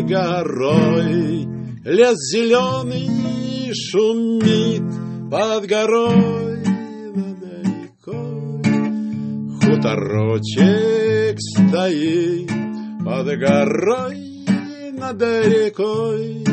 горой. Лес зеленый шумит под горой над рекой. Хуторочек стоит под горой над рекой.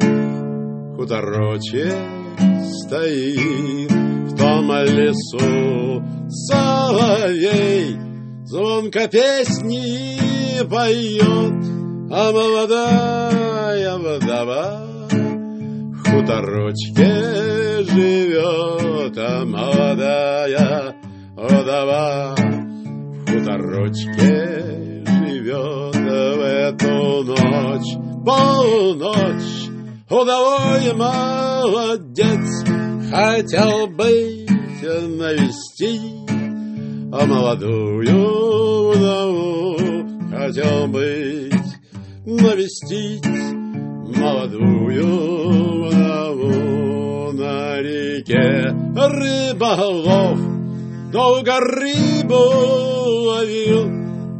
Хуторочек стоит в том лесу, соловей звонко песни поет, а молодая вдова в хуторочке живет, а молодая вдова в хуторочке живет. В эту ночь, полночь, удалой молодец хотел быть навестить, а молодую вдову хотел быть навестить, молодую вдову. На реке рыболов долго рыбу ловил,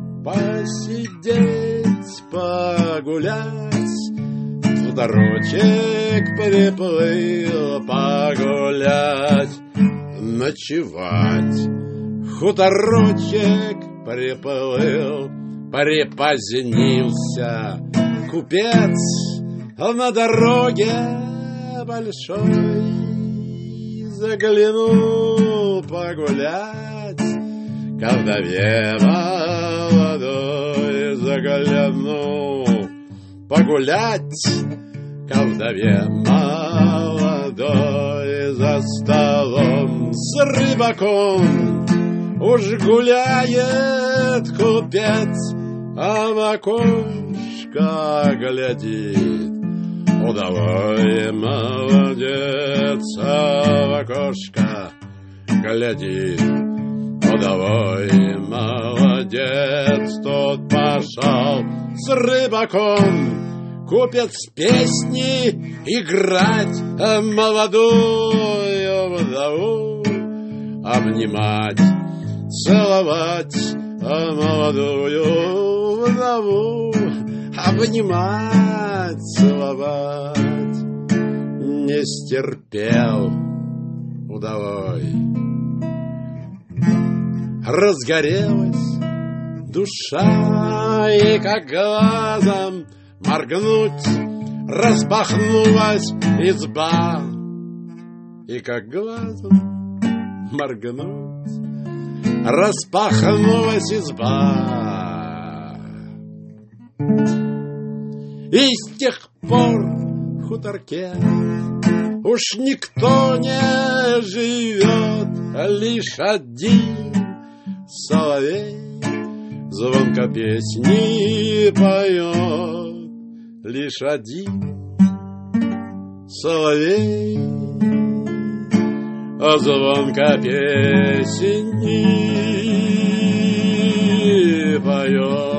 посидеть, погулять, хуторочек приплыл, погулять, ночевать. Хуторочек приплыл, припозднился купец на дороге большой. Заглянул погулять ко вдове молодой, заглянул погулять ко вдове молодой. За столом с рыбаком уж гуляет купец, а в окошко глядит удалой молодец, а в окошко глядит удалой молодец. Тот пошел с рыбаком купец песни играть, а молодую вдову обнимать, целовать, а молодую вдову обнимать, целовать. Не стерпел удалой, разгорелась душа, и как глазом моргнуть распахнулась изба, и как глазом моргнуть распахнулась изба. И с тех пор в хуторке уж никто не живет, лишь один соловей звонко песни поет, лишь один соловей звонко песни поет.